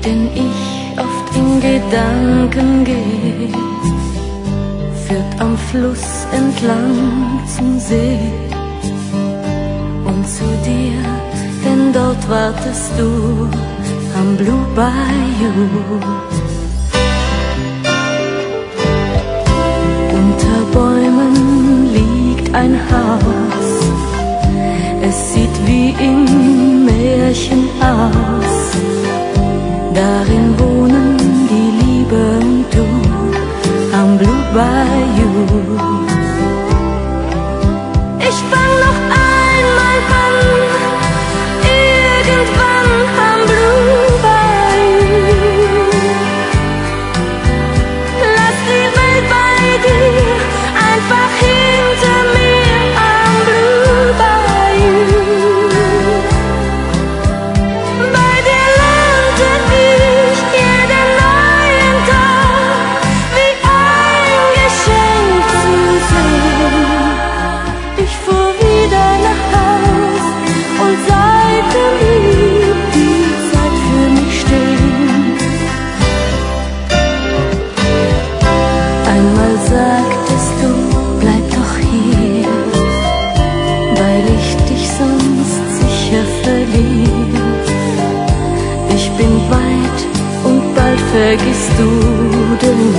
den ich oft in Gedanken geh, führt am Fluss entlang zum See und zu dir, denn dort wartest du am Blue Bayou. Unter Bäumen liegt ein Haus, es sieht wie im Märchen aus. Darin wohnen die Liebe und du am Blue Bayou. Ich fang noch einmal an, irgendwann am Blue Bayou. Lass die Welt bei dir, einfach hinter mir am Blue Bayou. Bei dir lernte ich jeden neuen Tag wie ein Geschenk zu sehen. Ich fuhr wieder nach Haus und seitdem blieb die Zeit für mich stehen. Einmal sagtest du, bleib doch hier, weil ich dich sonst sicher verliere. Ich bin weit und bald vergisst du den